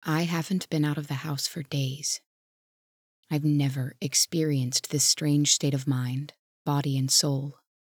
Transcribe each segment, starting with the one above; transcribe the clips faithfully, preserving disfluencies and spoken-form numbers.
I haven't been out of the house for days. I've never experienced this strange state of mind, body, and soul.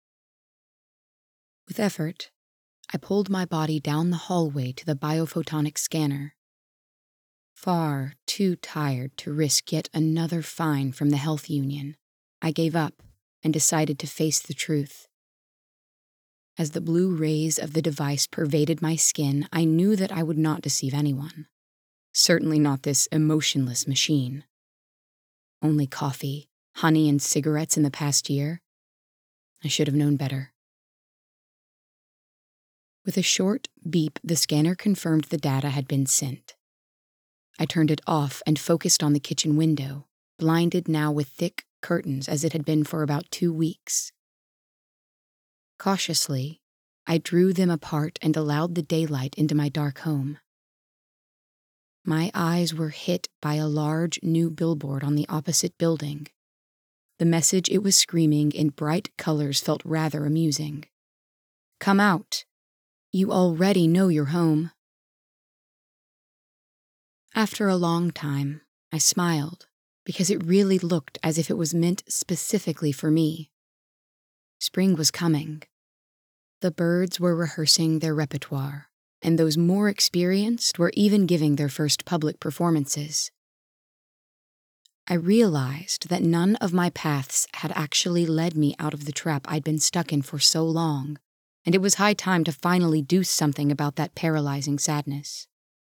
With effort, I pulled my body down the hallway to the biophotonic scanner. Far too tired to risk yet another fine from the health union, I gave up and decided to face the truth. As the blue rays of the device pervaded my skin, I knew that I would not deceive anyone. Certainly not this emotionless machine. Only coffee, honey, and cigarettes in the past year? I should have known better. With a short beep, the scanner confirmed the data had been sent. I turned it off and focused on the kitchen window, blinded now with thick curtains as it had been for about two weeks. Cautiously, I drew them apart and allowed the daylight into my dark home. My eyes were hit by a large new billboard on the opposite building. The message it was screaming in bright colors felt rather amusing. "Come out. You already know your home." After a long time, I smiled, because it really looked as if it was meant specifically for me. Spring was coming. The birds were rehearsing their repertoire, and those more experienced were even giving their first public performances. I realized that none of my paths had actually led me out of the trap I'd been stuck in for so long, and it was high time to finally do something about that paralyzing sadness.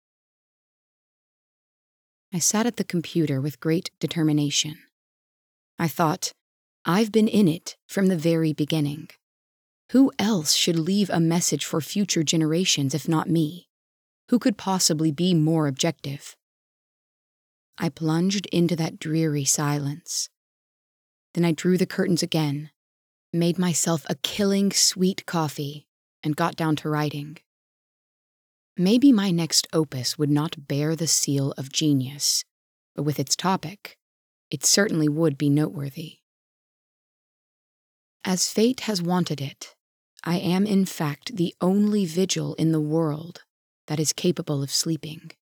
I sat at the computer with great determination. I thought, I've been in it from the very beginning. Who else should leave a message for future generations if not me? Who could possibly be more objective? I plunged into that dreary silence. Then I drew the curtains again, made myself a killing sweet coffee, and got down to writing. Maybe my next opus would not bear the seal of genius, but with its topic, it certainly would be noteworthy. As fate has wanted it, I am in fact the only vigil in the world that is capable of sleeping.